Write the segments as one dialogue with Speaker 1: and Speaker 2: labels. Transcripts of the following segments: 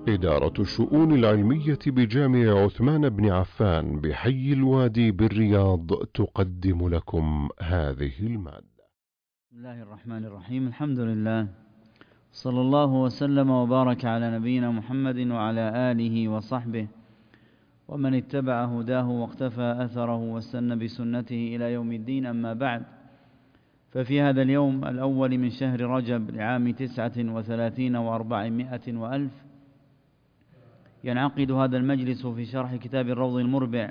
Speaker 1: إدارة الشؤون العلمية بجامع عثمان بن عفان بحي الوادي بالرياض تقدم لكم هذه المادة.
Speaker 2: بسم الله الرحمن الرحيم. الحمد لله، صلى الله وسلم وبارك على نبينا محمد وعلى آله وصحبه ومن اتبع هداه واقتفى أثره واستنى بسنته إلى يوم الدين. أما بعد، ففي هذا اليوم الأول من شهر رجب لعام 39 و400 وألف ينعقد هذا المجلس في شرح كتاب الروض المربع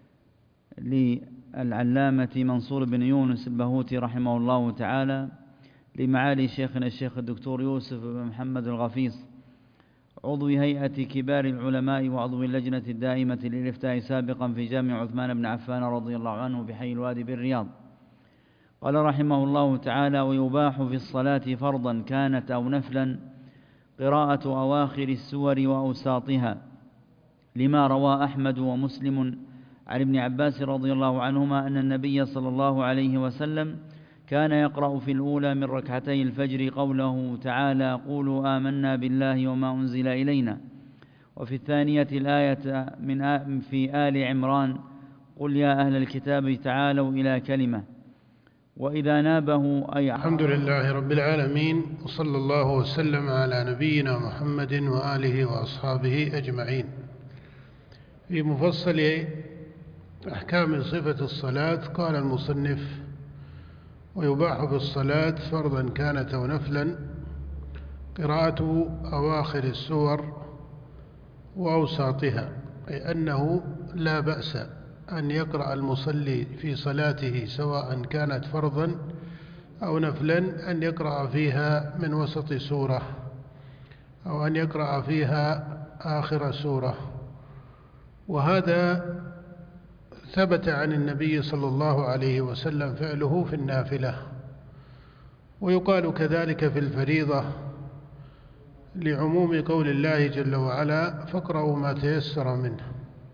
Speaker 2: للعلامة منصور بن يونس البهوتي رحمه الله تعالى، لمعالي شيخنا الشيخ الدكتور يوسف بن محمد الغفيص، عضو هيئة كبار العلماء وعضو اللجنة الدائمة للإفتاء سابقا في جامع عثمان بن عفان رضي الله عنه بحي الوادي بالرياض. قال رحمه الله تعالى: ويباح في الصلاة فرضا كانت أو نفلا قراءة أواخر السور وأوساطها، لما روى أحمد ومسلم عن ابن عباس رضي الله عنهما أن النبي صلى الله عليه وسلم كان يقرأ في الأولى من ركعتي الفجر قوله تعالى: قولوا آمنا بالله وما أنزل إلينا، وفي الثانية الآية في آل عمران: قل يا أهل الكتاب تعالوا إلى كلمة. وإذا نابه أي
Speaker 3: الحمد لله رب العالمين، وصلى الله وسلم على نبينا محمد وآله وأصحابه أجمعين. في مفصل أحكام صفة الصلاة قال المصنف: ويباح في الصلاة فرضا كانت أو نفلا قراءة أواخر السور وأوساطها، أي أنه لا بأس أن يقرأ المصلي في صلاته سواء كانت فرضا أو نفلا أن يقرأ فيها من وسط سورة أو أن يقرأ فيها آخر سورة، وهذا ثبت عن النبي صلى الله عليه وسلم فعله في النافلة، ويقال كذلك في الفريضة لعموم قول الله جل وعلا: فاقرأوا ما تيسر منه.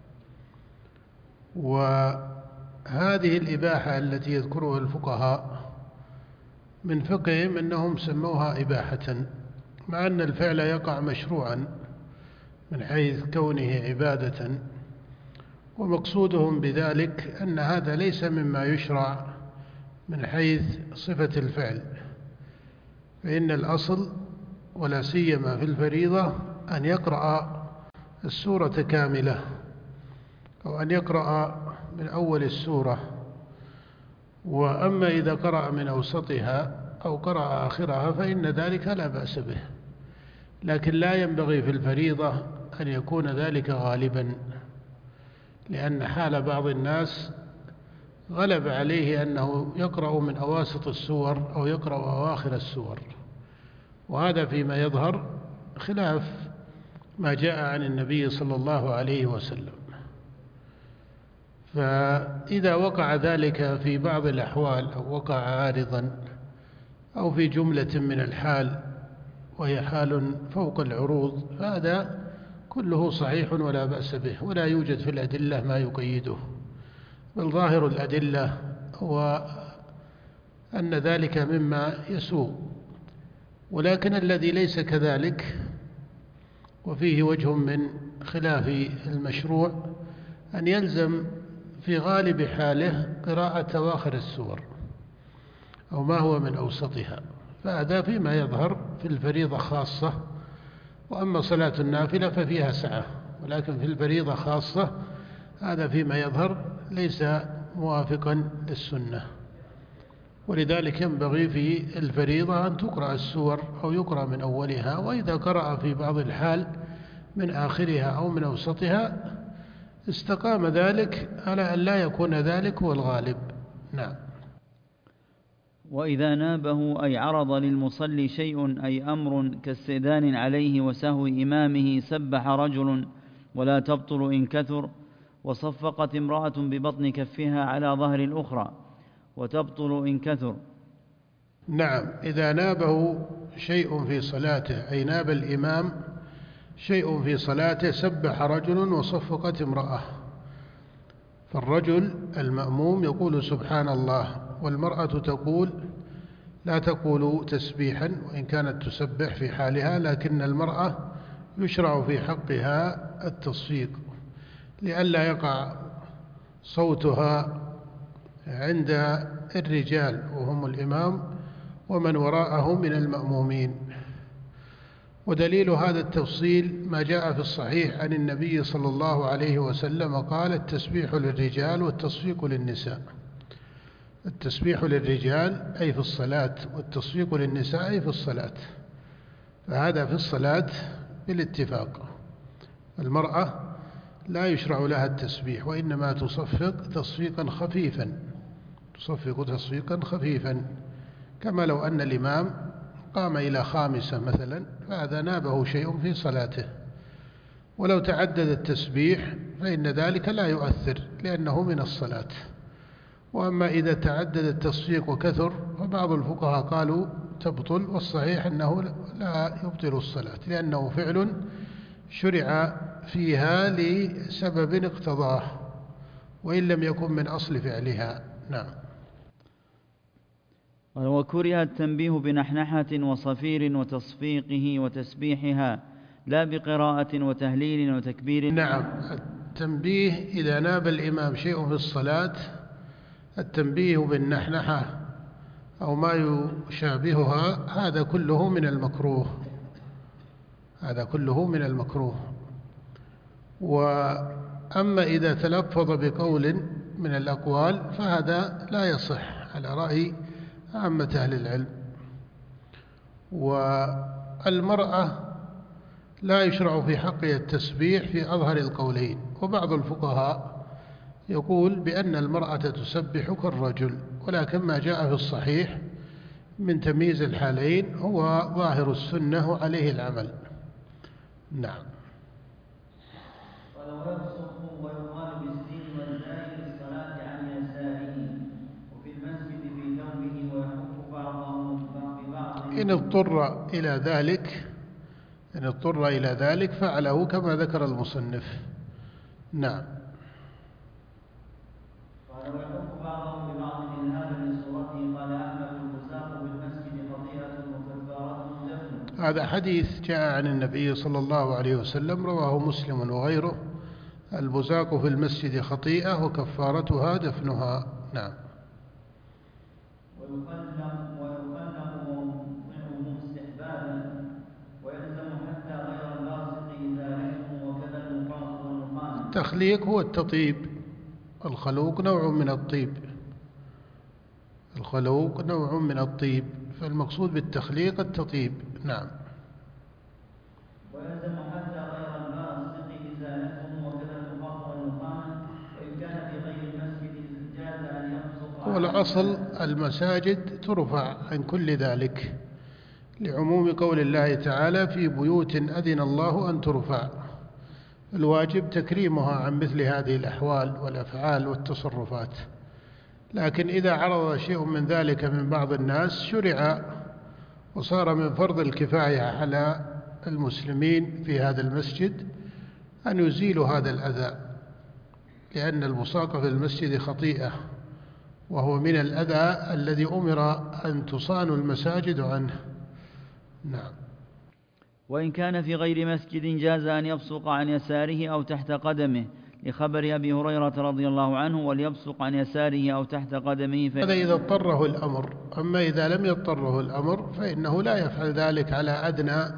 Speaker 3: وهذه الإباحة التي يذكرها الفقهاء من فقههم أنهم سموها إباحة، مع أن الفعل يقع مشروعا من حيث كونه عبادة، ومقصودهم بذلك أن هذا ليس مما يشرع من حيث صفة الفعل، فإن الأصل ولا سيما في الفريضة أن يقرأ السورة كاملة أو أن يقرأ من أول السورة، وأما إذا قرأ من أوسطها أو قرأ آخرها فإن ذلك لا بأس به، لكن لا ينبغي في الفريضة أن يكون ذلك غالبا، لأن حال بعض الناس غلب عليه أنه يقرأ من أواسط السور أو يقرأ أواخر السور، وهذا فيما يظهر خلاف ما جاء عن النبي صلى الله عليه وسلم. فإذا وقع ذلك في بعض الأحوال أو وقع عارضا أو في جملة من الحال وهي حال فوق العروض فهذا كله صحيح ولا بأس به، ولا يوجد في الأدلة ما يقيده، بل ظاهر الأدلة هو أن ذلك مما يسوغ. ولكن الذي ليس كذلك وفيه وجه من خلاف المشروع أن يلزم في غالب حاله قراءة أواخر السور أو ما هو من أوسطها، فهذا فيما يظهر في الفريضة خاصة، وأما صلاة النافلة ففيها سعة، ولكن في الفريضة خاصة هذا فيما يظهر ليس موافقا للسنة. ولذلك ينبغي في الفريضة أن تقرأ السور أو يقرأ من أولها، وإذا قرأ في بعض الحال من آخرها أو من أوسطها استقام ذلك على أن لا يكون ذلك هو الغالب. نعم.
Speaker 2: وإذا نابه أي عرض للمصلي شيء أي أمر كاستئذان عليه وسهو إمامه سبح رجل ولا تبطل إن كثر، وصفقت امرأة ببطن كفها على ظهر الأخرى وتبطل إن كثر.
Speaker 3: نعم، إذا نابه شيء في صلاته أي ناب الإمام شيء في صلاته سبح رجل وصفقت امرأة، فالرجل المأموم يقول سبحان الله، والمرأة تقول لا تقول تسبيحا وإن كانت تسبح في حالها، لكن المرأة يشرع في حقها التصفيق لئلا يقع صوتها عند الرجال وهم الإمام ومن وراءه من المأمومين. ودليل هذا التفصيل ما جاء في الصحيح عن النبي صلى الله عليه وسلم قال: التسبيح للرجال والتصفيق للنساء. التسبيح للرجال أي في الصلاة، والتصفيق للنساء أي في الصلاة، فهذا في الصلاة بالاتفاق. المرأة لا يشرع لها التسبيح، وإنما تصفق تصفيقا خفيفا، تصفق تصفيقا خفيفا، كما لو أن الإمام قام إلى خامسة مثلا، فهذا نابه شيء في صلاته. ولو تعدد التسبيح فإن ذلك لا يؤثر لأنه من الصلاة. وأما إذا تعدد التصفيق وكثر فبعض الفقهاء قالوا تبطل، والصحيح أنه لا يبطل الصلاة، لأنه فعل شرع فيها لسبب اقتضاه وإن لم يكن من أصل فعلها. نعم.
Speaker 2: وكره التنبيه بنحنحة وصفير وتصفيقه وتسبيحها لا بقراءة وتهليل وتكبير.
Speaker 3: نعم، التنبيه إذا ناب الإمام شيء في الصلاة، التنبيه بالنحنحة أو ما يشابهها، هذا كله من المكروه، هذا كله من المكروه. وأما إذا تلفظ بقول من الأقوال فهذا لا يصح على رأي عامة أهل العلم. والمرأة لا يشرع في حقها التسبيح في أظهر القولين، وبعض الفقهاء يقول بأن المرأة تسبح كالرجل، ولكن ما جاء في الصحيح من تمييز الحالين هو ظاهر السنة وعليه العمل. نعم.
Speaker 2: ولو يبصق ويقال بالسين والزاي في الصلاة عن يساره وفي المسجد في ثوبه ويحك بعضه ببعض
Speaker 3: إن اضطر إلى ذلك فعله كما ذكر المصنف. نعم.
Speaker 2: ولو يحك بعضه ببعض إلهابا لصورته قال أحمد: البزاق بالمسجد خطيئة وكفارته دفن.
Speaker 3: هذا حديث جاء عن النبي صلى الله عليه وسلم رواه مسلم وغيره: البزاق في المسجد خطيئة وكفارتها دفنها. نعم.
Speaker 2: ويخلق وموضعه استحبابا ويلزم حتى غير اللاصق إزالته وكذا المقاط والمقام.
Speaker 3: التخليق هو التطيب، الخلوق نوع من الطيب، الخلوق نوع من الطيب، فالمقصود بالتخليق التطيب. نعم.
Speaker 2: ويلزم حتى غير اللاصق إزالته وكذا المقاط والمقام، وإن كان في غير المسجد جاز أن يبصق.
Speaker 3: والأصل المساجد ترفع عن كل ذلك لعموم قول الله تعالى: في بيوت أذن الله أن ترفع. الواجب تكريمها عن مثل هذه الأحوال والأفعال والتصرفات، لكن إذا عرض شيء من ذلك من بعض الناس شرع وصار من فرض الكفاية على المسلمين في هذا المسجد أن يزيلوا هذا الأذى، لأن البصاق في المسجد خطيئة، وهو من الأذى الذي أمر أن تصان المساجد عنه. نعم.
Speaker 2: وإن كان في غير مسجد جاز أن يبصق عن يساره أو تحت قدمه، لخبر أبي هريرة رضي الله عنه: وليبصق عن يساره أو تحت قدمه.
Speaker 3: هذا إذا اضطره الأمر. أما إذا لم يضطره الأمر فإنه لا يفعل ذلك على أدنى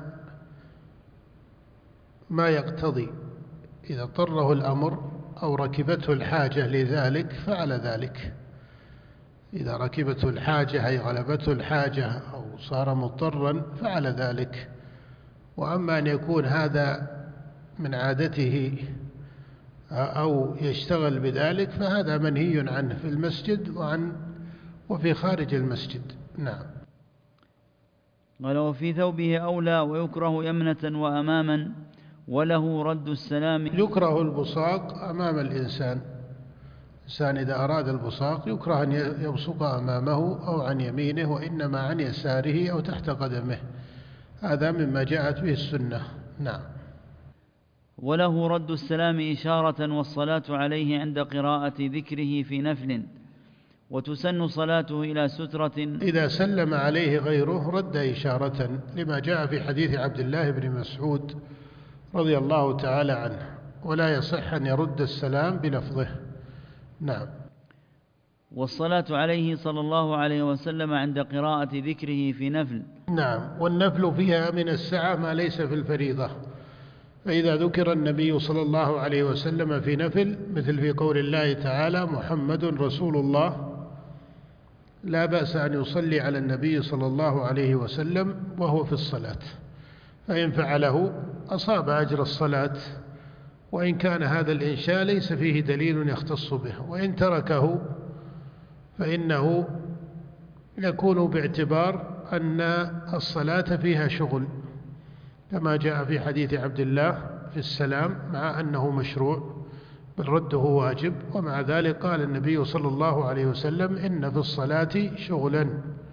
Speaker 3: ما يقتضي. إذا اضطره الأمر أو ركبته الحاجة لذلك فعل ذلك. إذا ركبته الحاجة أي غلبته الحاجة أو صار مضطرا فعل ذلك. وأما أن يكون هذا من عادته أو يشتغل بذلك فهذا منهي عنه في المسجد وفي خارج المسجد. نعم.
Speaker 2: قال: وفي ثوبه أولى ويكره يمنة وأماما وله رد السلام.
Speaker 3: يكره البصاق أمام الإنسان إذا أراد البصاق يكره أن يبصق أمامه أو عن يمينه، وإنما عن يساره أو تحت قدمه، هذا مما جاءت به السنة. نعم.
Speaker 2: وله رد السلام إشارة والصلاة عليه عند قراءة ذكره في نفل، وتسن صلاته إلى سترة.
Speaker 3: إذا سلم عليه غيره رد إشارة، لما جاء في حديث عبد الله بن مسعود رضي الله تعالى عنه، ولا يصح أن يرد السلام بلفظه. نعم.
Speaker 2: والصلاة عليه صلى الله عليه وسلم عند قراءة ذكره في نفل.
Speaker 3: نعم، والنفل فيها من السعة ما ليس في الفريضة، فإذا ذكر النبي صلى الله عليه وسلم في نفل مثل في قول الله تعالى محمد رسول الله، لا بأس أن يصلي على النبي صلى الله عليه وسلم وهو في الصلاة، فإن فعله أصاب أجر الصلاة، وإن كان هذا الإنشاء ليس فيه دليل يختص به، وإن تركه فإنه يكون باعتبار أن الصلاة فيها شغل، كما جاء في حديث عبد الله في السلام، مع أنه مشروع بل رده واجب، ومع ذلك قال النبي صلى الله عليه وسلم إن في الصلاة شغلا.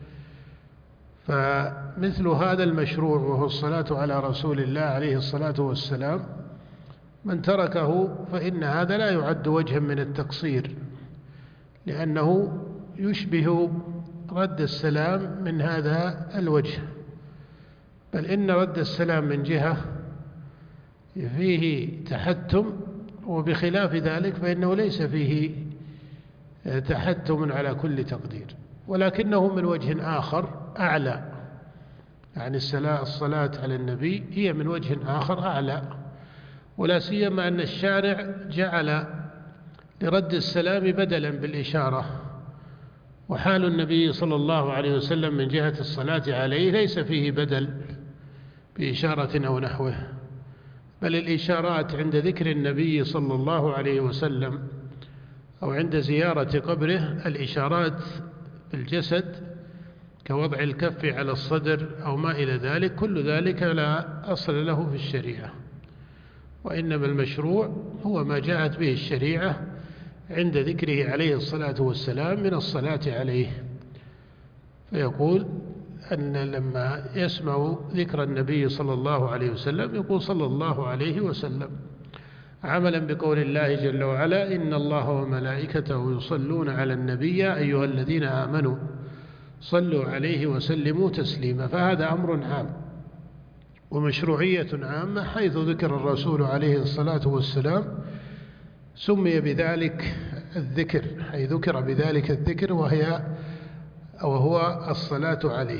Speaker 3: فمثل هذا المشروع وهو الصلاة على رسول الله عليه الصلاة والسلام، من تركه فإن هذا لا يعد وجها من التقصير، لأنه يشبه رد السلام من هذا الوجه، بل إن رد السلام من جهة فيه تحتم، وبخلاف ذلك فإنه ليس فيه تحتم على كل تقدير، ولكنه من وجه آخر أعلى، يعني الصلاة على النبي هي من وجه آخر أعلى، ولا سيما أن الشارع جعل لرد السلام بدلا بالإشارة، وحال النبي صلى الله عليه وسلم من جهة الصلاة عليه ليس فيه بدل بإشارة أو نحوه، بل الإشارات عند ذكر النبي صلى الله عليه وسلم أو عند زيارة قبره الإشارات بالجسد كوضع الكف على الصدر أو ما إلى ذلك، كل ذلك لا أصل له في الشريعة، وإنما المشروع هو ما جاءت به الشريعة عند ذكره عليه الصلاة والسلام من الصلاة عليه. فيقول أن لما يسمع ذكر النبي صلى الله عليه وسلم يقول صلى الله عليه وسلم، عملا بقول الله جل وعلا إن الله وملائكته يصلون على النبي يا أيها الذين آمنوا صلوا عليه وسلموا تسليما. فهذا أمر عام ومشروعية عامة، حيث ذكر الرسول عليه الصلاة والسلام سمي بذلك الذكر، أي ذكر بذلك الذكر وهو الصلاة عليه،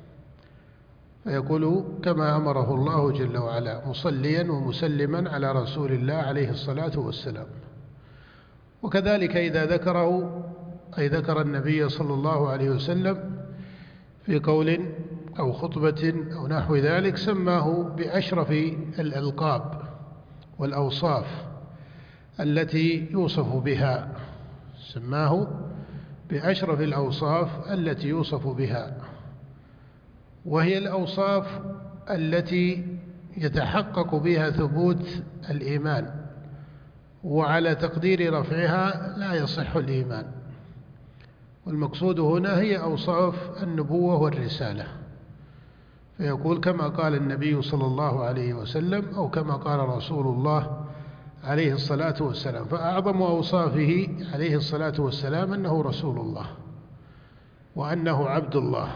Speaker 3: فيقول كما أمره الله جل وعلا مصليا ومسلما على رسول الله عليه الصلاة والسلام. وكذلك إذا ذكره أي ذكر النبي صلى الله عليه وسلم في قول أو خطبة أو نحو ذلك سماه بأشرف الألقاب والأوصاف التي يوصف بها، سماه بأشرف الأوصاف التي يوصف بها، وهي الأوصاف التي يتحقق بها ثبوت الإيمان، وعلى تقدير رفعها لا يصح الإيمان. والمقصود هنا هي أوصاف النبوة والرسالة، فيقول كما قال النبي صلى الله عليه وسلم أو كما قال رسول الله عليه الصلاة والسلام. فأعظم أوصافه عليه الصلاة والسلام أنه رسول الله وأنه عبد الله،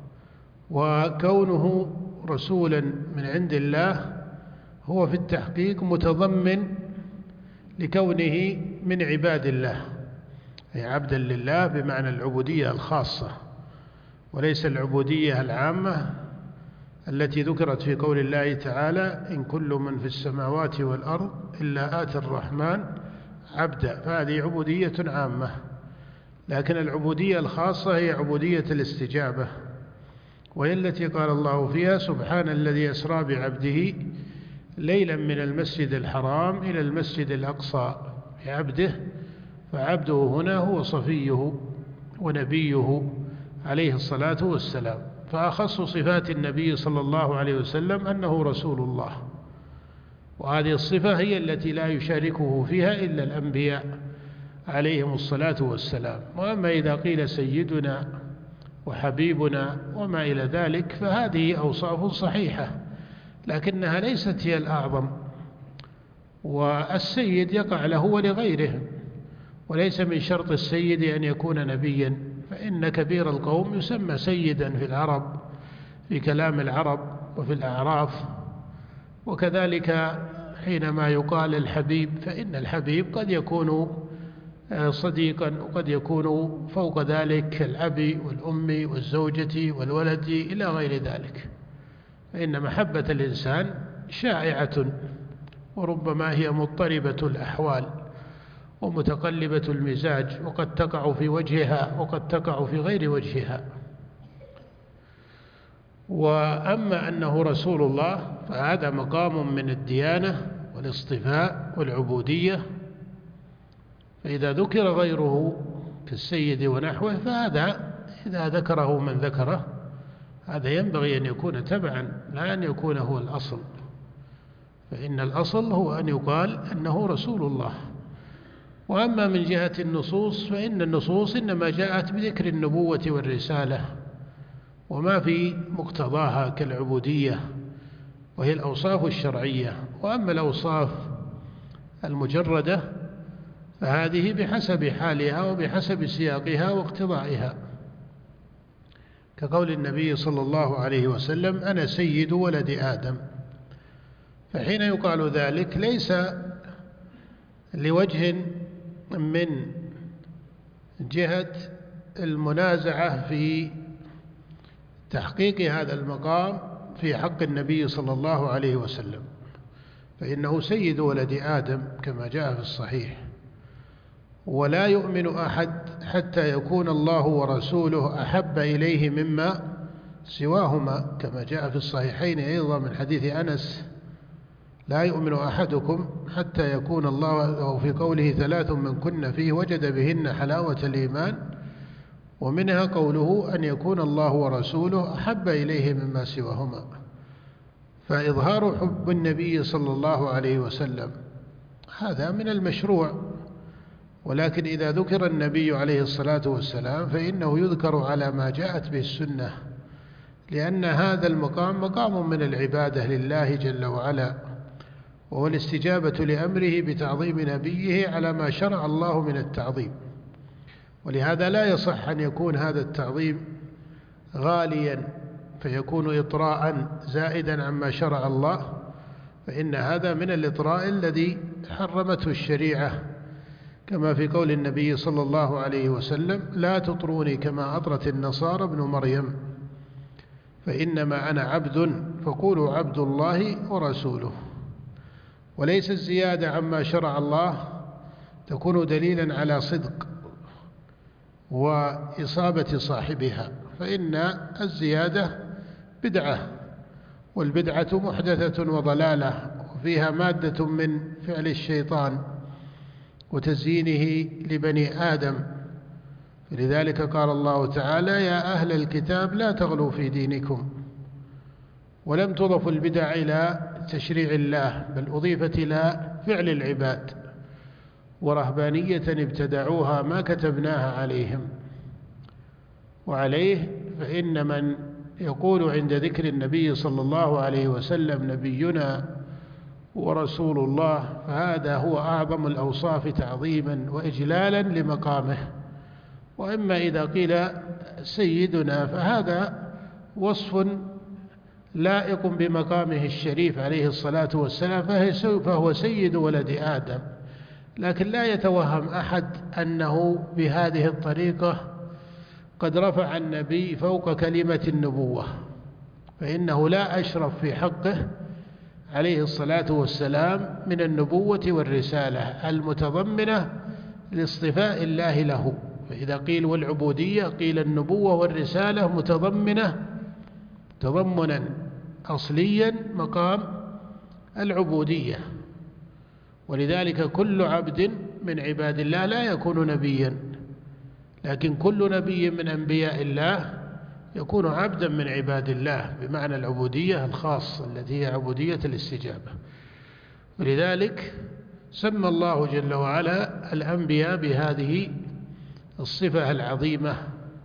Speaker 3: وكونه رسولا من عند الله هو في التحقيق متضمن لكونه من عباد الله، أي عبدا لله بمعنى العبودية الخاصة، وليس العبودية العامة التي ذكرت في قول الله تعالى إن كل من في السماوات والأرض إلا آتي الرحمن عبدا، فهذه عبودية عامة. لكن العبودية الخاصة هي عبودية الاستجابة، وهي التي قال الله فيها سبحان الذي أسرى بعبده ليلا من المسجد الحرام إلى المسجد الأقصى بعبده، فعبده هنا هو صفيه ونبيه عليه الصلاة والسلام. فأخص صفات النبي صلى الله عليه وسلم أنه رسول الله، وهذه الصفة هي التي لا يشاركه فيها إلا الأنبياء عليهم الصلاة والسلام. وأما إذا قيل سيدنا وحبيبنا وما إلى ذلك فهذه أوصاف صحيحة، لكنها ليست هي الأعظم، والسيد يقع له ولغيره، وليس من شرط السيد أن يكون نبيا، فإن كبير القوم يسمى سيدا في العرب في كلام العرب وفي الأعراف، وكذلك حينما يقال الحبيب فإن الحبيب قد يكون صديقا وقد يكون فوق ذلك الأب والأم والزوجة والولد إلى غير ذلك، فإن محبة الإنسان شائعة وربما هي مضطربة الأحوال ومتقلبة المزاج، وقد تقع في وجهها وقد تقع في غير وجهها. وأما أنه رسول الله فهذا مقام من الديانة والاصطفاء والعبودية، فإذا ذكر غيره كالسيد ونحوه فهذا إذا ذكره من ذكره هذا ينبغي أن يكون تبعا لا أن يكون هو الأصل، فإن الأصل هو أن يقال أنه رسول الله. وأما من جهة النصوص فإن النصوص إنما جاءت بذكر النبوة والرسالة وما في مقتضاها كالعبودية وهي الأوصاف الشرعية. وأما الأوصاف المجردة فهذه بحسب حالها وبحسب سياقها واقتضائها، كقول النبي صلى الله عليه وسلم: أنا سيد ولد آدم. فحين يقال ذلك ليس لوجه من جهة المنازعة في تحقيق هذا المقام في حق النبي صلى الله عليه وسلم، فإنه سيد ولد آدم كما جاء في الصحيح، ولا يؤمن أحد حتى يكون الله ورسوله أحب إليه مما سواهما، كما جاء في الصحيحين أيضا من حديث أنس: لا يؤمن أحدكم حتى يكون الله، وفي قوله: 3 من كن فيه وجد بهن حلاوة الإيمان، ومنها قوله: أن يكون الله ورسوله أحب إليه مما سواهما. فإظهار حب النبي صلى الله عليه وسلم هذا من المشروع، ولكن إذا ذكر النبي عليه الصلاة والسلام فإنه يذكر على ما جاءت به السنة، لأن هذا المقام مقام من العبادة لله جل وعلا، وهو الاستجابة لأمره بتعظيم نبيه على ما شرع الله من التعظيم. ولهذا لا يصح أن يكون هذا التعظيم غاليا فيكون إطراء زائدا عما شرع الله، فإن هذا من الإطراء الذي حرمته الشريعة، كما في قول النبي صلى الله عليه وسلم: لا تطروني كما أطرت النصارى ابن مريم، فإنما أنا عبد فقولوا عبد الله ورسوله. وليس الزيادة عما شرع الله تكون دليلا على صدق وإصابة صاحبها، فإن الزيادة بدعة، والبدعة محدثة وضلالة، وفيها مادة من فعل الشيطان وتزيينه لبني آدم. فلذلك قال الله تعالى: يا أهل الكتاب لا تغلوا في دينكم. ولم تضف البدع إلى تشريع الله، بل أضيفت إلى فعل العباد، ورهبانية ابتدعوها ما كتبناها عليهم. وعليه فإن من يقول عند ذكر النبي صلى الله عليه وسلم: نبينا ورسول الله، فهذا هو أعظم الأوصاف تعظيما وإجلالا لمقامه. وإما إذا قيل سيدنا فهذا وصف لائق بمقامه الشريف عليه الصلاة والسلام، فهو سيد ولد آدم. لكن لا يتوهم أحد أنه بهذه الطريقة قد رفع النبي فوق كلمة النبوة، فإنه لا أشرف في حقه عليه الصلاة والسلام من النبوة والرسالة المتضمنة لاصطفاء الله له. فإذا قيل والعبودية قيل النبوة والرسالة متضمنة تضمنا أصليا مقام العبودية. ولذلك كل عبد من عباد الله لا يكون نبيا، لكن كل نبي من أنبياء الله يكون عبدا من عباد الله بمعنى العبودية الخاصة التي هي عبودية الاستجابة. ولذلك سمى الله جل وعلا الأنبياء بهذه الصفة العظيمة.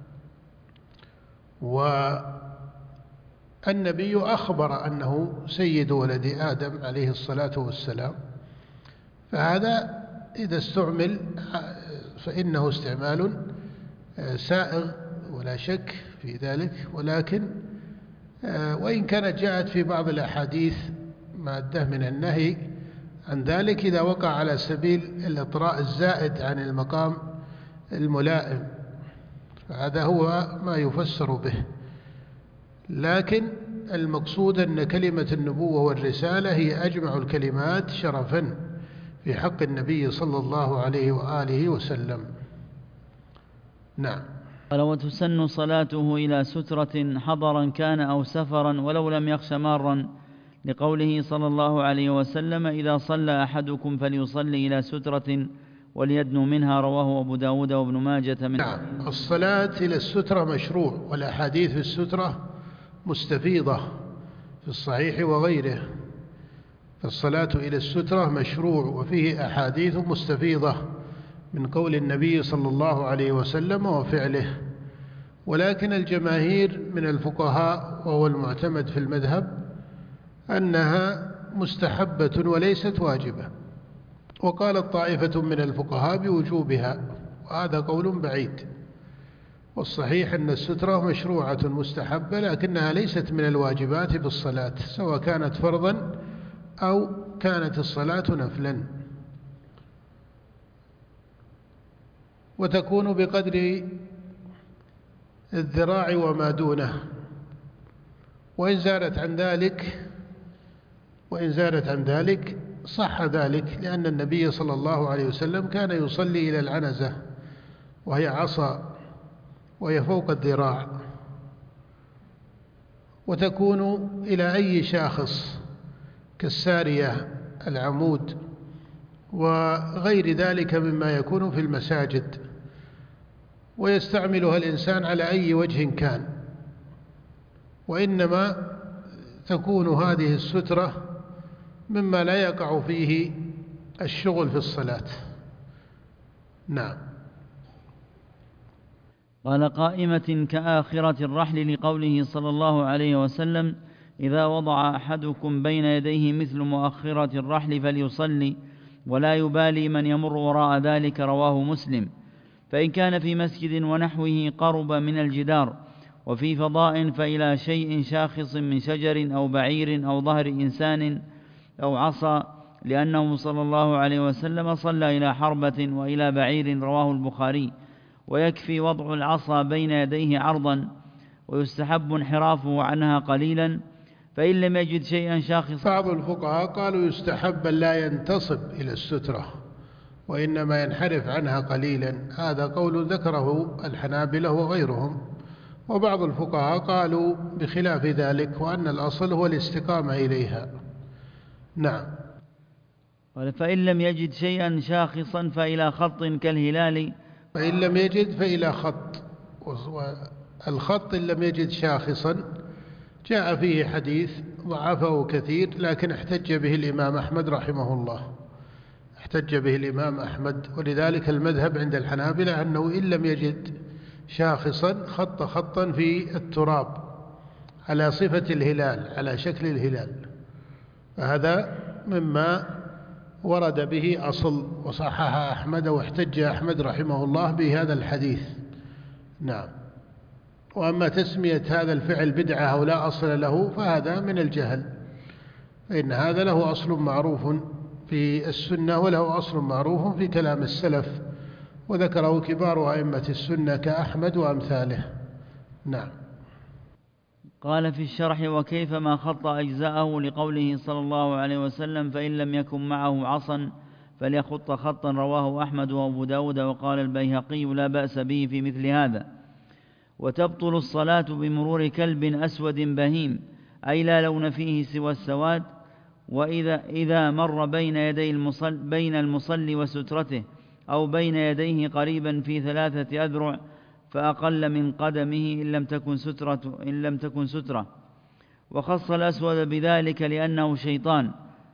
Speaker 3: والنبي أخبر أنه سيد ولد آدم عليه الصلاة والسلام، فهذا إذا استعمل فإنه استعمال سائغ ولا شك في ذلك. ولكن وإن كانت جاءت في بعض الأحاديث مادة من النهي عن ذلك إذا وقع على سبيل الإطراء الزائد عن المقام الملائم، فهذا هو ما يفسر به. لكن المقصود أن كلمة النبوة والرسالة هي أجمع الكلمات شرفا في حق النبي صلى الله عليه وآله وسلم. نعم.
Speaker 2: قال: وتسن صلاته إلى سترة حضرا كان أو سفرا ولو لم يخش مارا، لقوله صلى الله عليه وسلم: إذا صلى أحدكم فليصلي إلى سترة وليدنو منها، رواه أبو داود وابن ماجة.
Speaker 3: نعم، الصلاة إلى السترة مشروع، والأحاديث في السترة مستفيضة في الصحيح وغيره، فالصلاة إلى السترة مشروع وفيه أحاديث مستفيضة من قول النبي صلى الله عليه وسلم وفعله. ولكن الجماهير من الفقهاء وهو المعتمد في المذهب أنها مستحبة وليست واجبة، وقالت طائفة من الفقهاء بوجوبها، وهذا قول بعيد. والصحيح أن السترة مشروعة مستحبة، لكنها ليست من الواجبات في الصلاة، سواء كانت فرضا أو كانت الصلاة نفلا، وتكون بقدر الذراع وما دونه، وإن زادت عن ذلك صح ذلك، لأن النبي صلى الله عليه وسلم كان يصلي إلى العنزة وهي عصا وهي فوق الذراع، وتكون إلى أي شاخص كالسارية، العمود، وغير ذلك مما يكون في المساجد، ويستعملها الإنسان على أي وجه كان، وإنما تكون هذه السترة مما لا يقع فيه الشغل في الصلاة. نعم.
Speaker 2: قال: قائمة كآخرة الرحل، لقوله صلى الله عليه وسلم: إذا وضع أحدكم بين يديه مثل مؤخرة الرحل فليصلي ولا يبالي من يمر وراء ذلك، رواه مسلم. فإن كان في مسجد ونحوه قرب من الجدار وفي فضاء فإلى شيء شاخص من شجر أو بعير أو ظهر إنسان أو عصا، لأنه صلى الله عليه وسلم صلى إلى حربة وإلى بعير، رواه البخاري. ويكفي وضع العصا بين يديه عرضا، ويستحب انحرافه عنها قليلا، فإن لم يجد شيئا شاخصا.
Speaker 3: بعض الفقهاء قالوا يستحب لا ينتصب إلى السترة وإنما ينحرف عنها قليلا، هذا قول ذكره الحنابلة وغيرهم. وبعض الفقهاء قالوا بخلاف ذلك، وأن الأصل هو الاستقامة إليها. نعم.
Speaker 2: فإن لم يجد شيئا شاخصا فإلى خط كالهلال.
Speaker 3: فإن لم يجد فإلى خط، والخط إن لم يجد شاخصا جاء فيه حديث ضعفه كثير، لكن احتج به الإمام أحمد رحمه الله، احتج به الإمام أحمد. ولذلك المذهب عند الحنابلة أنه إن لم يجد شاخصا خط خطا في التراب على صفة الهلال، على شكل الهلال، فهذا مما ورد به أصل، وصحح أحمد واحتج أحمد رحمه الله بهذا الحديث. نعم. وأما تسمية هذا الفعل بدعة أو لا أصل له فهذا من الجهل، فإن هذا له أصل معروف في السنة وله أصل معروف في كلام السلف، وذكره كبار أئمة السنة كأحمد وأمثاله. نعم.
Speaker 2: قال في الشرح: وكيفما خط أجزاءه، لقوله صلى الله عليه وسلم: فإن لم يكن معه عصا فليخط خطا، رواه أحمد وأبو داود. وقال البيهقي: لا بأس به في مثل هذا. وتبطل الصلاة بمرور كلب أسود بهيم، أي لا لون فيه سوى السواد، وإذا مر بين المصلي وسترته أو بين يديه قريبا في 3 أذرع فأقل من قدمه إن لم تكن سترة. وخص الأسود بذلك لأنه شيطان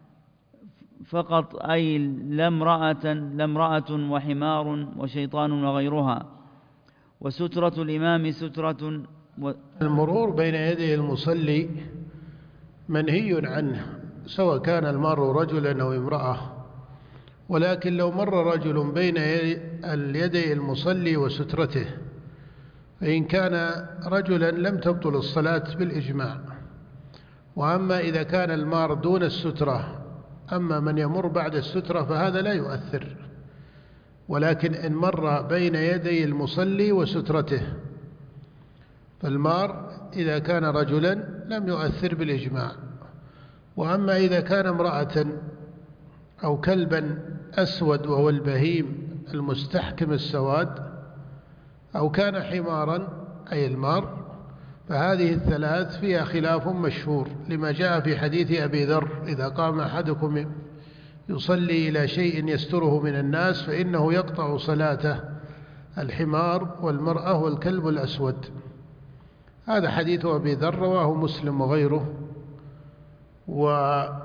Speaker 2: فقط، أي لا امرأة وحمار وشيطان وغيرها. وسترة الإمام سترة
Speaker 3: المرور بين يدي المصلي منهي عنه، سواء كان المار رجلا أو امرأة، ولكن لو مر رجل بين يدي المصلي وسترته، فإن كان رجلا لم تبطل الصلاة بالإجماع، وأما إذا كان المار دون السترة، أما من يمر بعد السترة فهذا لا يؤثر، ولكن إن مر بين يدي المصلي وسترته فالمار إذا كان رجلا لم يؤثر بالإجماع. وأما إذا كان امرأة أو كلبا أسود وهو البهيم المستحكم السواد، أو كان حمارا أي المار، فهذه الثلاث فيها خلاف مشهور، لما جاء في حديث أبي ذر: إذا قام أحدكم يصلي إلى شيء يستره من الناس فإنه يقطع صلاته، الحمار والمرأة والكلب الأسود. هذا حديث أبي ذر رواه مسلم وغيره، وهو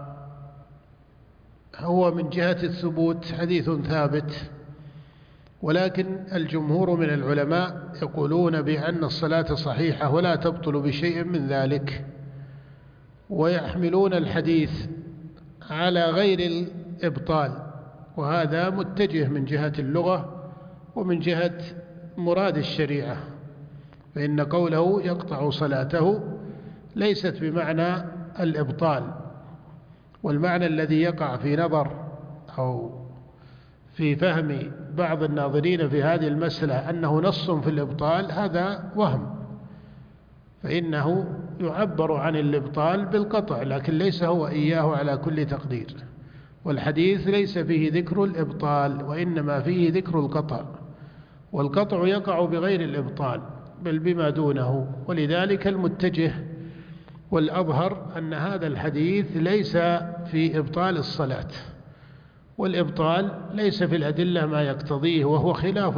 Speaker 3: من جهة الثبوت حديث ثابت، ولكن الجمهور من العلماء يقولون بأن الصلاة صحيحة ولا تبطل بشيء من ذلك، ويحملون الحديث على غير الإبطال، وهذا متجه من جهة اللغة ومن جهة مراد الشريعة، فإن قوله يقطع صلاته ليست بمعنى الإبطال، والمعنى الذي يقع في نظر أو في فهم بعض الناظرين في هذه المسألة أنه نص في الإبطال هذا وهم، فإنه يعبر عن الإبطال بالقطع، لكن ليس هو إياه على كل تقدير، والحديث ليس فيه ذكر الإبطال وإنما فيه ذكر القطع، والقطع يقع بغير الإبطال بل بما دونه، ولذلك المتجه والأظهر أن هذا الحديث ليس في إبطال الصلاة، والإبطال ليس في الأدلة ما يقتضيه، وهو خلاف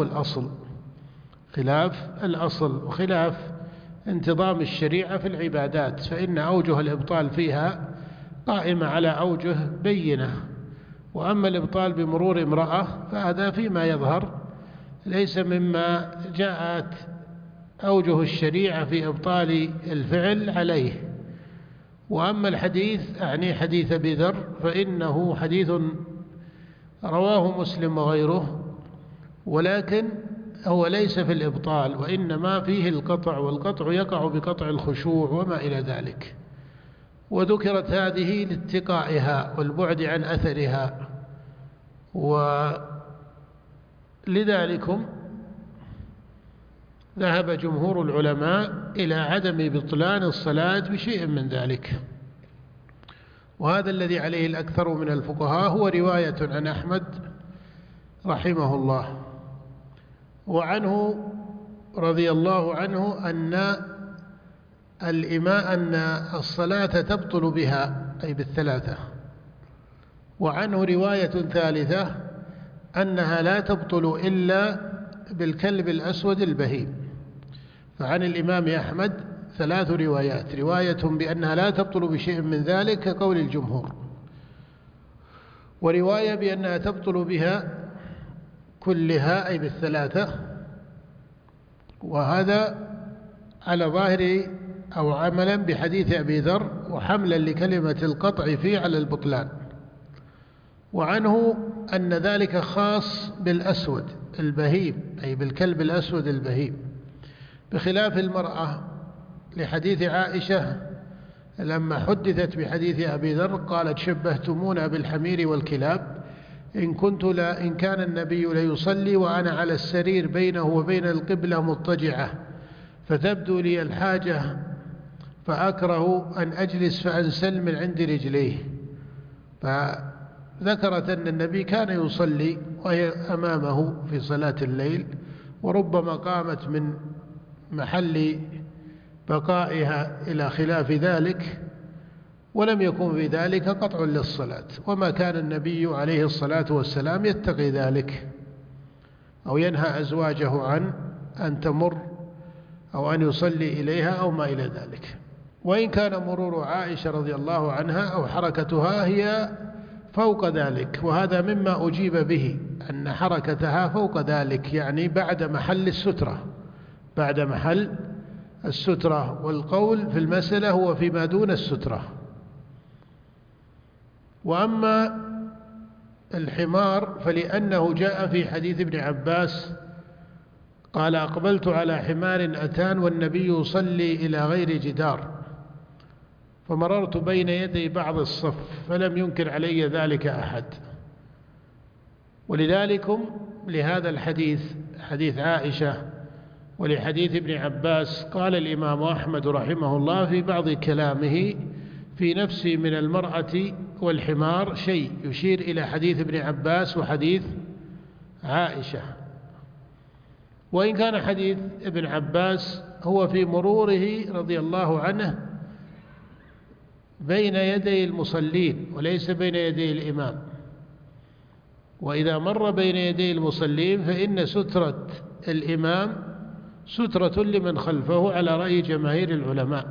Speaker 3: الأصل وخلاف انتظام الشريعة في العبادات، فإن أوجه الإبطال فيها قائمة على أوجه بينة، وأما الإبطال بمرور امرأة فهذا فيما يظهر ليس مما جاءت أوجه الشريعة في إبطال الفعل عليه. وأما الحديث أعني حديث أبي ذر فإنه حديث رواه مسلم وغيره، ولكن هو ليس في الإبطال وإنما فيه القطع، والقطع يقع بقطع الخشوع وما إلى ذلك، وذكرت هذه لاتقائها والبعد عن أثرها، ولذلك ذهب جمهور العلماء إلى عدم بطلان الصلاة بشيء من ذلك، وهذا الذي عليه الأكثر من الفقهاء، هو رواية عن أحمد رحمه الله، وعنه رضي الله عنه أن الصلاة تبطل بها أي بالثلاثة، وعنه رواية ثالثة أنها لا تبطل إلا بالكلب الأسود البهيم. فعن الإمام أحمد 3 روايات: رواية بأنها لا تبطل بشيء من ذلك كقول الجمهور، ورواية بأنها تبطل بها كلها أي بالثلاثة، وهذا على ظاهر أو عملا بحديث أبي ذر وحملا لكلمة القطع فيه على البطلان. وعنه أن ذلك خاص بالأسود البهيم أي بالكلب الأسود البهيم، بخلاف المرأة، لحديث عائشة لما حدثت بحديث أبي ذر قالت: شبهتمونا بالحمير والكلاب، إن كان النبي ليصلي وأنا على السرير بينه وبين القبلة مضطجعة، فتبدو لي الحاجة فأكره أن أجلس فأنسل من عند رجليه. فذكرت أن النبي كان يصلي وهي أمامه في صلاة الليل، وربما قامت من محل بقائها إلى خلاف ذلك، ولم يكن في ذلك قطع للصلاة، وما كان النبي عليه الصلاة والسلام يتقي ذلك أو ينهى أزواجه عن أن تمر أو أن يصلي إليها أو ما إلى ذلك. وإن كان مرور عائشة رضي الله عنها أو حركتها هي فوق ذلك، وهذا مما أجيب به أن حركتها فوق ذلك، يعني بعد محل السترة، والقول في المسألة هو فيما دون السترة. وأما الحمار فلأنه جاء في حديث ابن عباس قال: أقبلت على حمار أتان والنبي يصلي إلى غير جدار، فمررت بين يدي بعض الصف فلم ينكر علي ذلك أحد. ولذلك لهذا الحديث حديث عائشة ولحديث ابن عباس قال الإمام أحمد رحمه الله في بعض كلامه في نفسي من المرأة والحمار شيء يشير إلى حديث ابن عباس وحديث عائشة. وإن كان حديث ابن عباس هو في مروره رضي الله عنه بين يدي المصلين وليس بين يدي الإمام، وإذا مر بين يدي المصلين فإن سترة الإمام سترة لمن خلفه على رأي جماهير العلماء.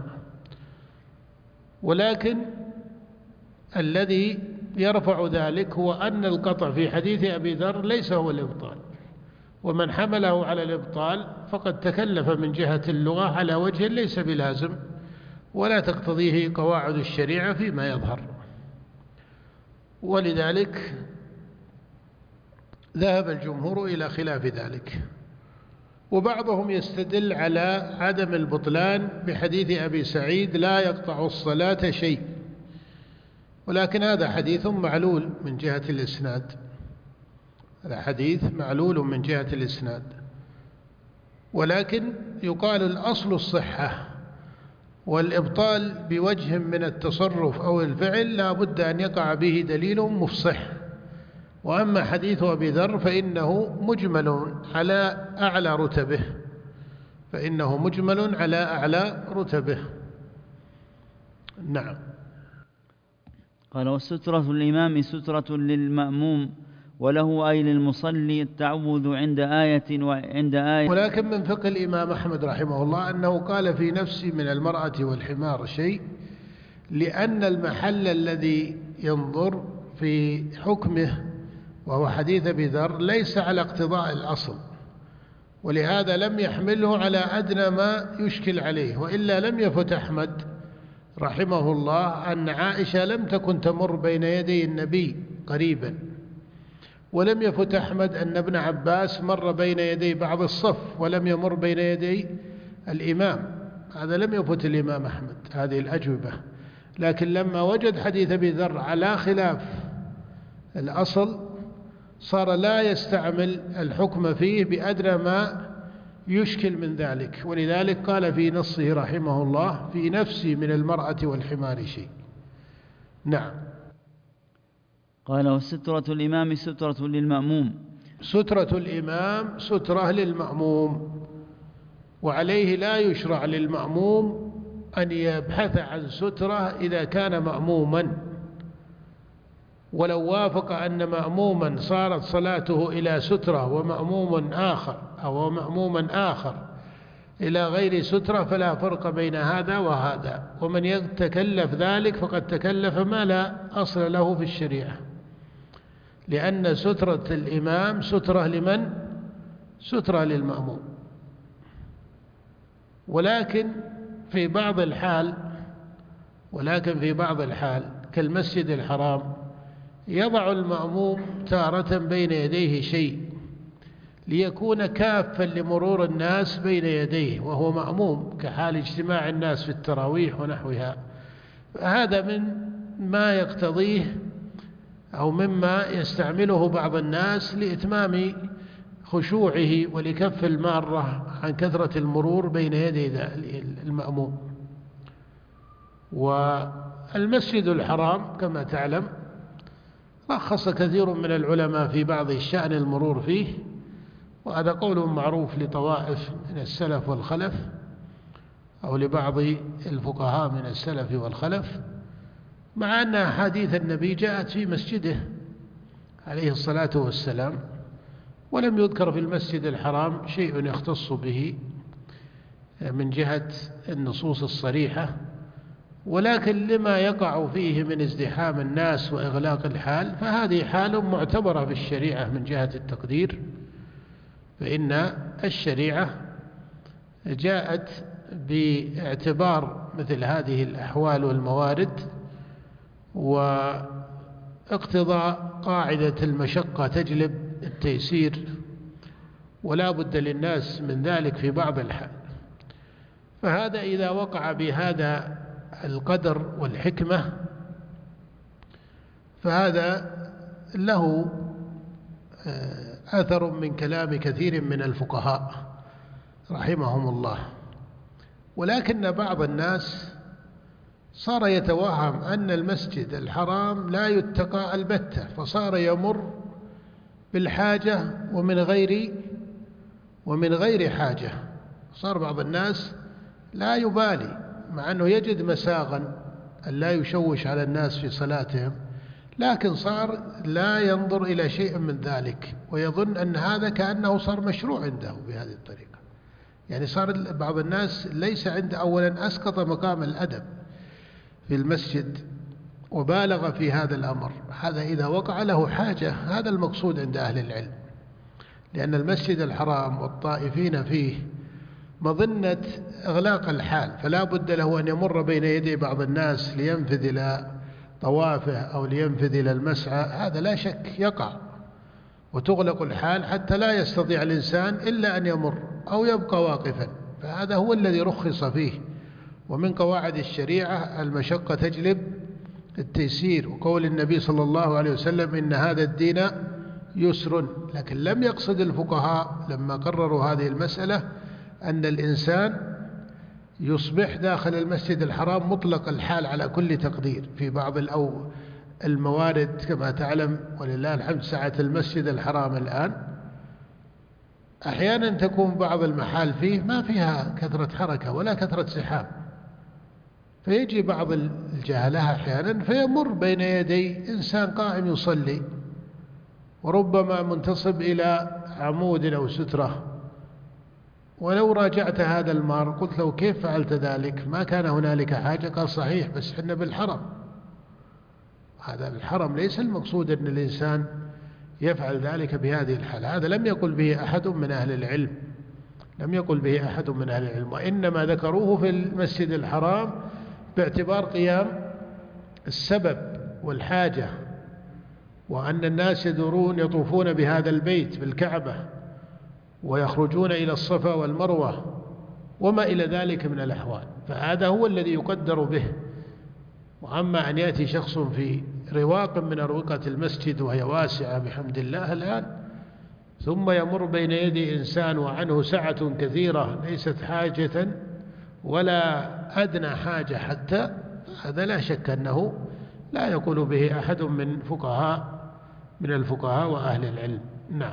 Speaker 3: ولكن الذي يرفع ذلك هو أن القطع في حديث أبي ذر ليس هو الإبطال، ومن حمله على الإبطال فقد تكلف من جهة اللغة على وجه ليس بلازم ولا تقتضيه قواعد الشريعة فيما يظهر. ولذلك ذهب الجمهور إلى خلاف ذلك، وبعضهم يستدل على عدم البطلان بحديث أبي سعيد لا يقطع الصلاة شيء، ولكن هذا حديث معلول من جهة الإسناد، هذا حديث معلول من جهة الإسناد، ولكن يقال الأصل الصحة، والإبطال بوجه من التصرف أو الفعل لا بد أن يقع به دليل مفصح. وأما حديث أبي ذر فإنه مجمل على أعلى رتبه، فإنه مجمل على أعلى رتبه. نعم.
Speaker 2: قال والسترة الإمام سترة للمأموم وله أي للمصلي التعوذ عند آية وعند آية.
Speaker 3: ولكن من فقه الإمام أحمد رحمه الله أنه قال في نفسي من المرأة والحمار شيء، لأن المحل الذي ينظر في حكمه وهو حديث أبي ذر ليس على اقتضاء الأصل، ولهذا لم يحمله على أدنى ما يشكل عليه. وإلا لم يفت أحمد رحمه الله أن عائشة لم تكن تمر بين يدي النبي قريبا، ولم يفت أحمد أن ابن عباس مر بين يدي بعض الصف ولم يمر بين يدي الإمام، هذا لم يفت الإمام أحمد هذه الأجوبة. لكن لما وجد حديث أبي ذر على خلاف الأصل صار لا يستعمل الحكم فيه بأدنى ما يشكل من ذلك، ولذلك قال في نصه رحمه الله في نفسي من المرأة والحمار شيء. نعم.
Speaker 2: قال وسترة الإمام سترة للمأموم.
Speaker 3: سترة الإمام سترة للمأموم، وعليه لا يشرع للمأموم أن يبحث عن سترة إذا كان مأموما، ولو وافق أن مأموما صارت صلاته إلى سترة ومأموم آخر أو مأموما آخر إلى غير سترة فلا فرق بين هذا وهذا. ومن يتكلف ذلك فقد تكلف ما لا أصل له في الشريعة، لأن سترة الإمام سترة لمن؟ سترة للمأموم. ولكن في بعض الحال كالمسجد الحرام يضع المأموم تارة بين يديه شيء ليكون كافا لمرور الناس بين يديه وهو مأموم، كحال اجتماع الناس في التراويح ونحوها. هذا من ما يقتضيه أو مما يستعمله بعض الناس لإتمام خشوعه ولكف المارة عن كثرة المرور بين يدي المأموم. والمسجد الحرام كما تعلم رخص كثير من العلماء في بعض الشأن المرور فيه، وهذا قول معروف لطوائف من السلف والخلف أو لبعض الفقهاء من السلف والخلف، مع أن أحاديث النبي جاءت في مسجده عليه الصلاة والسلام، ولم يذكر في المسجد الحرام شيء يختص به من جهة النصوص الصريحة. ولكن لما يقع فيه من ازدحام الناس وإغلاق الحال فهذه حال معتبرة في الشريعة من جهة التقدير، فإن الشريعة جاءت باعتبار مثل هذه الأحوال والموارد واقتضاء قاعدة المشقة تجلب التيسير، ولا بد للناس من ذلك في بعض الحال. فهذا إذا وقع بهذا القدر والحكمة فهذا له أثر من كلام كثير من الفقهاء رحمهم الله، ولكن بعض الناس صار يتوهم أن المسجد الحرام لا يتقى البتة، فصار يمر بالحاجة ومن غير حاجة. صار بعض الناس لا يبالي مع أنه يجد مساغا أن لا يشوش على الناس في صلاتهم، لكن صار لا ينظر إلى شيء من ذلك ويظن أن هذا كأنه صار مشروع عنده بهذه الطريقة. يعني صار بعض الناس ليس عنده، أولا أسقط مقام الأدب في المسجد وبالغ في هذا الأمر. هذا إذا وقع له حاجة، هذا المقصود عند أهل العلم، لأن المسجد الحرام والطائفين فيه مظنة إغلاق الحال، فلا بد له أن يمر بين يدي بعض الناس لينفذ إلى طوافه أو لينفذ إلى المسعى، هذا لا شك يقع، وتغلق الحال حتى لا يستطيع الإنسان إلا أن يمر أو يبقى واقفا، فهذا هو الذي رخص فيه. ومن قواعد الشريعة المشقة تجلب التيسير، وقول النبي صلى الله عليه وسلم إن هذا الدين يسر. لكن لم يقصد الفقهاء لما قرروا هذه المسألة أن الإنسان يصبح داخل المسجد الحرام مطلق الحال على كل تقدير. في بعض الموارد كما تعلم ولله الحمد سعة المسجد الحرام الآن، أحيانا تكون بعض المحال فيه ما فيها كثرة حركة ولا كثرة زحام، فيجي بعض الجهلة أحيانا فيمر بين يدي إنسان قائم يصلي وربما منتصب إلى عمود أو سترة، ولو راجعت هذا المار قلت له كيف فعلت ذلك؟ ما كان هنالك حاجة. قال صحيح، بس حنا بالحرم. هذا الحرم ليس المقصود أن الإنسان يفعل ذلك بهذه الحال. هذا لم يقل به أحد من أهل العلم، لم يقل به أحد من أهل العلم، وإنما ذكروه في المسجد الحرام باعتبار قيام السبب والحاجة، وأن الناس يطوفون بهذا البيت بالكعبة ويخرجون إلى الصفا والمروة وما إلى ذلك من الأحوال، فهذا هو الذي يقدر به. وأما أن يأتي شخص في رواق من أروقة المسجد وهي واسعة بحمد الله الآن، ثم يمر بين يدي إنسان وعنه سعة كثيرة ليست حاجة ولا أدنى حاجة حتى، هذا لا شك أنه لا يقول به أحد من الفقهاء وأهل العلم. نعم.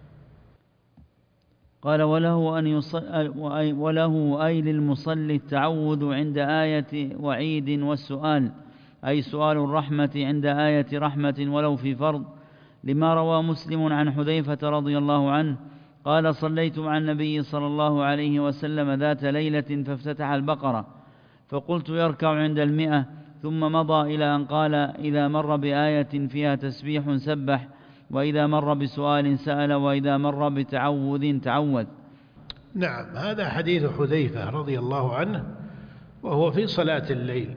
Speaker 2: قال وله أي للمصلي التعوذ عند آية وعيد والسؤال، أي سؤال الرحمة عند آية رحمة ولو في فرض، لما روى مسلم عن حذيفة رضي الله عنه قال صليت مع النبي صلى الله عليه وسلم ذات ليلة فافتتح البقرة فقلت يركع عند 100، ثم مضى إلى أن قال إذا مر بآية فيها تسبيح سبح، وإذا مر بسؤال سأل، وإذا مر بتعوذ تعوذ.
Speaker 3: نعم، هذا حديث حذيفة رضي الله عنه وهو في صلاة الليل،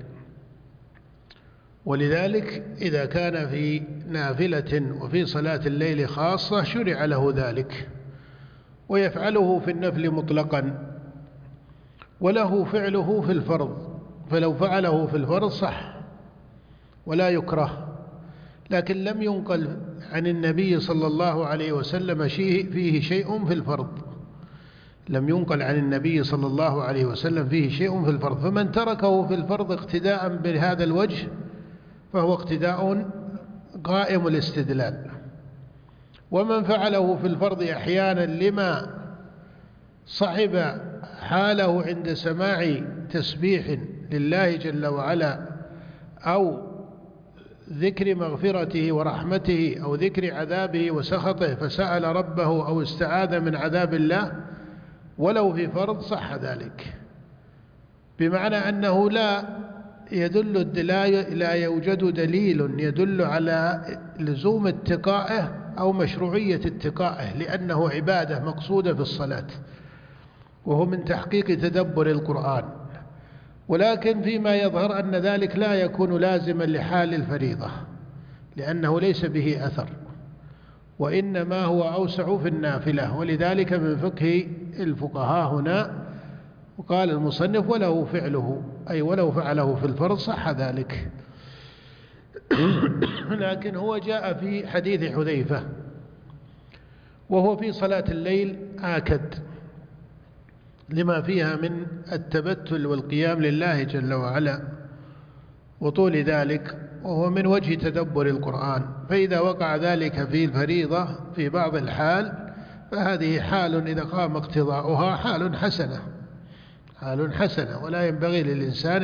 Speaker 3: ولذلك إذا كان في نافلة وفي صلاة الليل خاصة شرع له ذلك، ويفعله في النفل مطلقا، وله فعله في الفرض، فلو فعله في الفرض صح ولا يكره. لكن لم ينقل عن النبي صلى الله عليه وسلم فيه شيء في الفرض، لم ينقل عن النبي صلى الله عليه وسلم فيه شيء في الفرض، فمن تركه في الفرض اقتداء بهذا الوجه فهو اقتداء قائم الاستدلال، ومن فعله في الفرض أحيانا لما صحب حاله عند سماع تسبيح لله جل وعلا أو ذكر مغفرته ورحمته أو ذكر عذابه وسخطه فسأل ربه أو استعاذ من عذاب الله ولو في فرض صح ذلك، بمعنى أنه لا يوجد دليل يدل على لزوم اتقائه أو مشروعية اتقائه، لأنه عبادة مقصودة في الصلاة وهو من تحقيق تدبر القرآن. ولكن فيما يظهر أن ذلك لا يكون لازما لحال الفريضة، لأنه ليس به أثر، وإنما هو أوسع في النافلة. ولذلك من فقه الفقهاء هنا وقال المصنف وله فعله، أي ولو فعله في الفرض صح ذلك. لكن هو جاء في حديث حذيفة وهو في صلاة الليل آكد لما فيها من التبتل والقيام لله جل وعلا وطول ذلك، وهو من وجه تدبر القرآن. فإذا وقع ذلك في الفريضة في بعض الحال فهذه حال إذا قام اقتضاؤها حال حسنة، ولا ينبغي للإنسان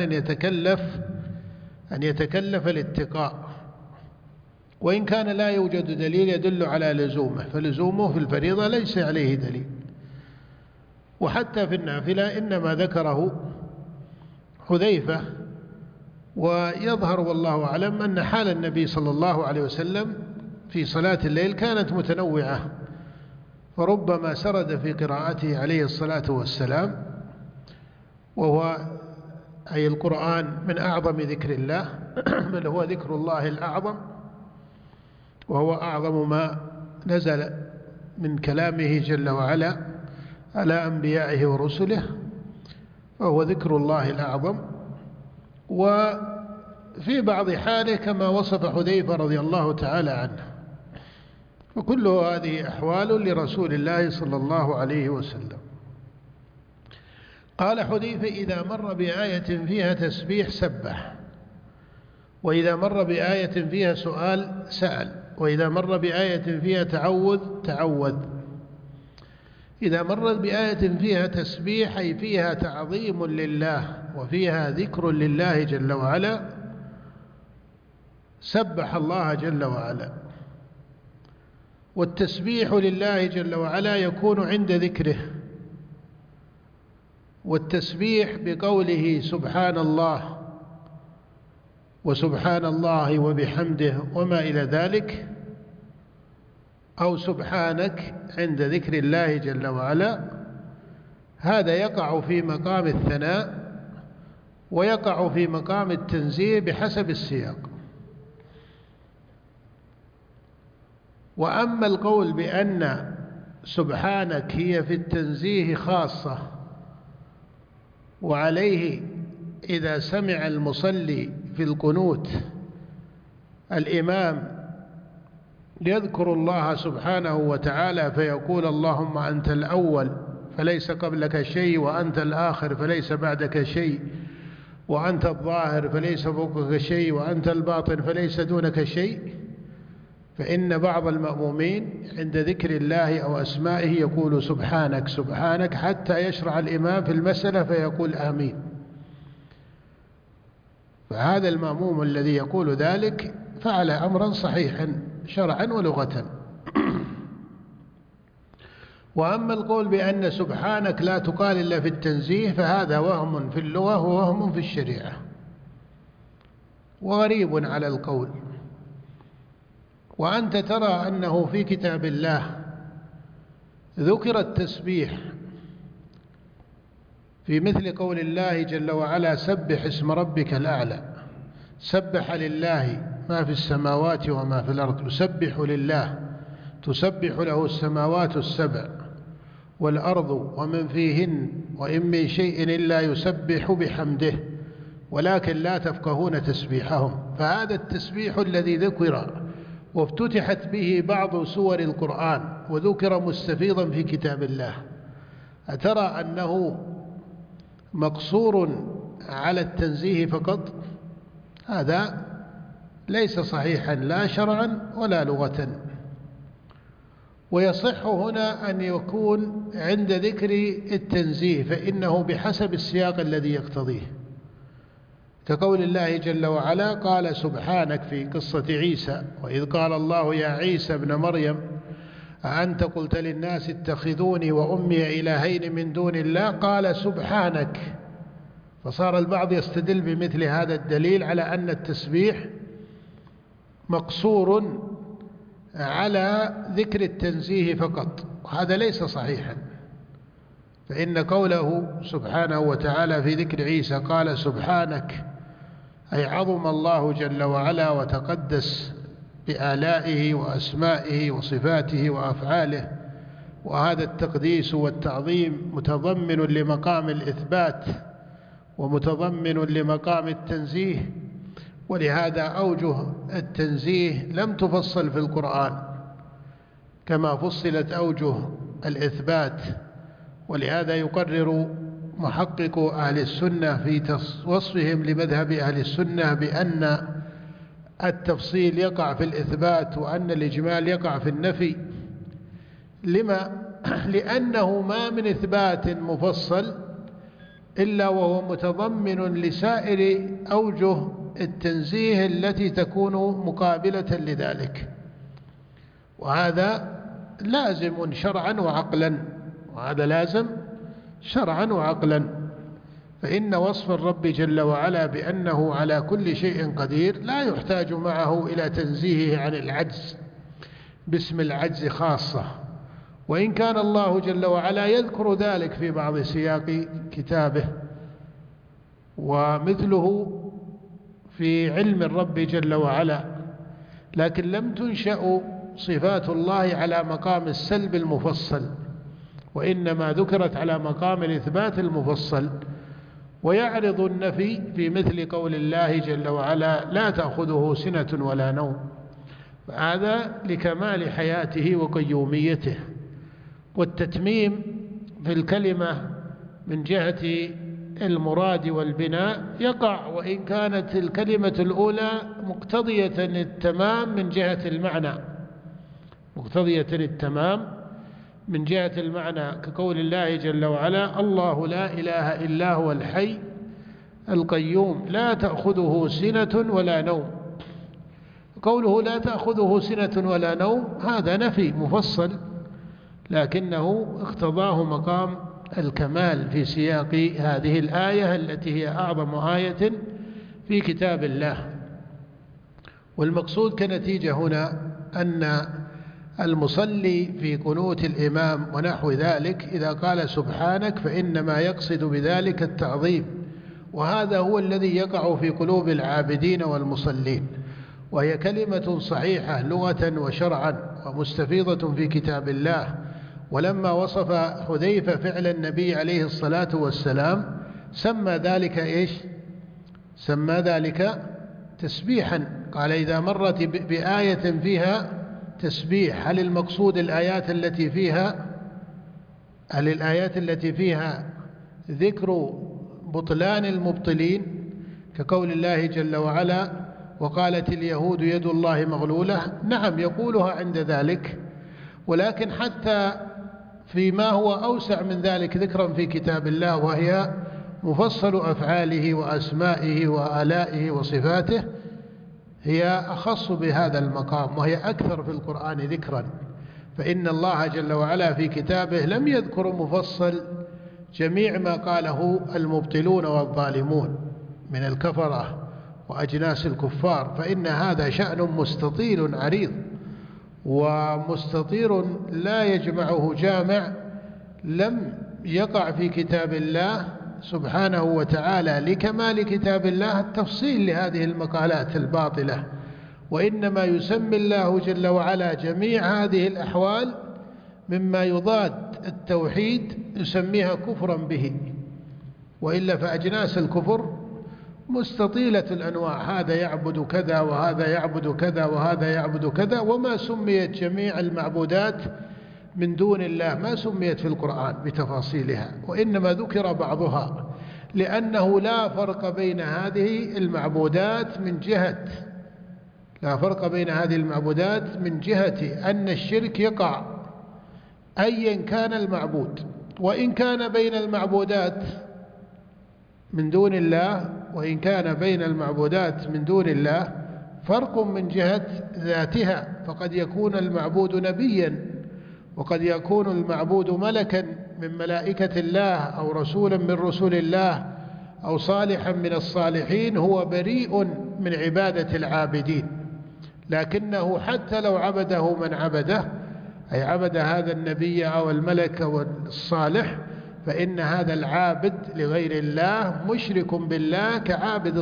Speaker 3: أن يتكلف الاتقاء، وإن كان لا يوجد دليل يدل على لزومه، فلزومه في الفريضة ليس عليه دليل. وحتى في النافلة إنما ذكره حذيفة، ويظهر والله أعلم أن حال النبي صلى الله عليه وسلم في صلاة الليل كانت متنوعة، فربما سرد في قراءته عليه الصلاة والسلام، وهو أي القرآن من أعظم ذكر الله، بل هو ذكر الله الأعظم، وهو أعظم ما نزل من كلامه جل وعلا على أنبيائه ورسله، وهو ذكر الله الأعظم. وفي بعض حاله كما وصف حذيفة رضي الله تعالى عنه. وكل هذه أحوال لرسول الله صلى الله عليه وسلم. قال حذيفة: إذا مر بآية فيها تسبيح سبح، وإذا مر بآية فيها سؤال سأل، وإذا مر بآية فيها تعوذ. إذا مرت بآية فيها تسبيح أي فيها تعظيم لله وفيها ذكر لله جل وعلا سبح الله جل وعلا. والتسبيح لله جل وعلا يكون عند ذكره، والتسبيح بقوله سبحان الله وسبحان الله وبحمده وما إلى ذلك، أو سبحانك عند ذكر الله جل وعلا، هذا يقع في مقام الثناء ويقع في مقام التنزيه بحسب السياق. وأما القول بأن سبحانك هي في التنزيه خاصة، وعليه إذا سمع المصلي في القنوت الإمام يذكر الله سبحانه وتعالى فيقول اللهم أنت الأول فليس قبلك شيء، وأنت الآخر فليس بعدك شيء، وأنت الظاهر فليس فوقك شيء، وأنت الباطن فليس دونك شيء، فإن بعض المأمومين عند ذكر الله أو أسمائه يقول سبحانك سبحانك حتى يشرع الإمام في المسألة فيقول آمين. فهذا المأموم الذي يقول ذلك فعل أمرا صحيحا شرعا ولغة. وأما القول بأن سبحانك لا تقال إلا في التنزيه فهذا وهم في اللغة ووهم في الشريعة، وغريب على القول. وأنت ترى أنه في كتاب الله ذكر التسبيح في مثل قول الله جل وعلا سبح اسم ربك الأعلى، سبح لله ما في السماوات وما في الأرض، يسبح لله، تسبح له السماوات السبع والأرض ومن فيهن وإن من شيء إلا يسبح بحمده ولكن لا تفقهون تسبيحهم. فهذا التسبيح الذي ذكر وافتتحت به بعض سور القرآن وذكر مستفيضا في كتاب الله، أترى أنه مقصور على التنزيه فقط؟ هذا ليس صحيحا لا شرعا ولا لغة. ويصح هنا أن يكون عند ذكر التنزيه فإنه بحسب السياق الذي يقتضيه، كقول الله جل وعلا قال سبحانك في قصة عيسى، وإذ قال الله يا عيسى ابن مريم أأنت قلت للناس اتخذوني وأمي إلهين من دون الله قال سبحانك. فصار البعض يستدل بمثل هذا الدليل على أن التسبيح مقصور على ذكر التنزيه فقط، وهذا ليس صحيحا. فإن قوله سبحانه وتعالى في ذكر عيسى قال سبحانك أي عظم الله جل وعلا وتقدس بآلائه وأسمائه وصفاته وأفعاله، وهذا التقديس والتعظيم متضمن لمقام الإثبات ومتضمن لمقام التنزيه، ولهذا أوجه التنزيه لم تفصل في القرآن كما فصلت أوجه الإثبات. ولهذا يقرر محقق أهل السنة في وصفهم لمذهب أهل السنة بأن التفصيل يقع في الإثبات وأن الإجمال يقع في النفي. لما؟ لأنه ما من إثبات مفصل إلا وهو متضمن لسائر أوجه التنزيه التي تكون مقابلة لذلك، وهذا لازم شرعا وعقلا، وهذا لازم شرعا وعقلا. فإن وصف الرب جل وعلا بأنه على كل شيء قدير لا يحتاج معه إلى تنزيهه عن العجز باسم العجز خاصة، وإن كان الله جل وعلا يذكر ذلك في بعض سياق كتابه، ومثله في علم الرب جل وعلا، لكن لم تنشأ صفات الله على مقام السلب المفصل، وإنما ذكرت على مقام الإثبات المفصل. ويعرض النفي في مثل قول الله جل وعلا لا تأخذه سنة ولا نوم، هذا لكمال حياته وقيوميته. والتتميم في الكلمة من جهة المراد والبناء يقع، وإن كانت الكلمة الأولى مقتضية التمام من جهة المعنى، مقتضية التمام من جهة المعنى، كقول الله جل وعلا الله لا إله إلا هو الحي القيوم لا تأخذه سنة ولا نوم. قوله لا تأخذه سنة ولا نوم هذا نفي مفصل، لكنه اقتضاه مقام الكمال في سياق هذه الآية التي هي أعظم آية في كتاب الله. والمقصود كنتيجة هنا أن المصلي في قنوت الإمام ونحو ذلك إذا قال سبحانك فإنما يقصد بذلك التعظيم، وهذا هو الذي يقع في قلوب العابدين والمصلين، وهي كلمة صحيحة لغة وشرعا ومستفيضة في كتاب الله. ولما وصف حذيفة فعل النبي عليه الصلاة والسلام سمى ذلك إيش؟ سمى ذلك تسبيحا، قال إذا مرت بآية فيها تسبيح، هل المقصود الآيات التي فيها ذكر بطلان المبطلين كقول الله جل وعلا وقالت اليهود يد الله مغلولة؟ نعم يقولها عند ذلك، ولكن حتى فيما هو أوسع من ذلك ذكرا في كتاب الله، وهي مفصل أفعاله وأسمائه وآلائه وصفاته، هي أخص بهذا المقام وهي أكثر في القرآن ذكرا. فإن الله جل وعلا في كتابه لم يذكر مفصل جميع ما قاله المبطلون والظالمون من الكفرة وأجناس الكفار، فإن هذا شأن مستطيل عريض، ومستطير لا يجمعه جامع، لم يقع في كتاب الله سبحانه وتعالى لكمال كتاب الله التفصيل لهذه المقالات الباطلة، وإنما يسمي الله جل وعلا جميع هذه الأحوال مما يضاد التوحيد يسميها كفرا به، وإلا فأجناس الكفر مستطيلة الأنواع، هذا يعبد كذا وهذا يعبد كذا وهذا يعبد كذا، وما سميت جميع المعبودات من دون الله ما سميت في القرآن بتفاصيلها، وإنما ذكر بعضها، لأنه لا فرق بين هذه المعبودات من جهة أن الشرك يقع أيا كان المعبود، وإن كان بين المعبودات من دون الله فرق من جهة ذاتها، فقد يكون المعبود نبيا، وقد يكون المعبود ملكا من ملائكة الله، أو رسولا من رسل الله، أو صالحا من الصالحين، هو بريء من عبادة العابدين، لكنه حتى لو عبده من عبده، أي عبد هذا النبي أو الملك أو الصالح، فإن هذا العابد لغير الله مشرك بالله كعابد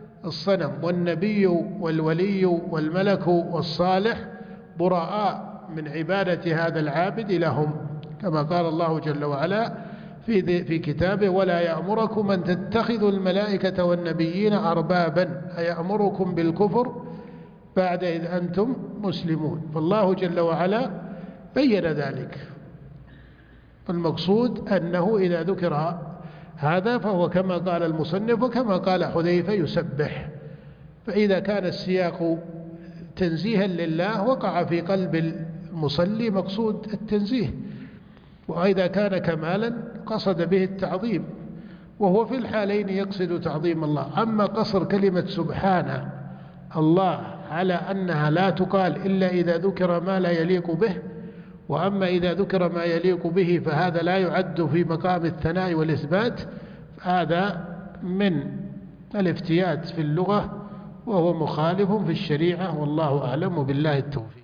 Speaker 3: الصنم، والنبي والولي والملك والصالح براء من عبادة هذا العابد لهم، كما قال الله جل وعلا في كتابه: ولا يأمركم أن تتخذوا الملائكة والنبيين أربابا أيأمركم بالكفر بعد إذ أنتم مسلمون. فالله جل وعلا بين ذلك. المقصود أنه إذا ذكر هذا فهو كما قال المصنف وكما قال حذيفة يسبح. فإذا كان السياق تنزيها لله وقع في قلب المصلي مقصود التنزيه، وإذا كان كمالا قصد به التعظيم، وهو في الحالين يقصد تعظيم الله. أما قصر كلمة سبحان الله على أنها لا تقال إلا إذا ذكر ما لا يليق به، وأما إذا ذكر ما يليق به فهذا لا يعد في مقام الثناء والإثبات، هذا من الافتيات في اللغة وهو مخالف في الشريعة، والله أعلم، بالله التوفيق.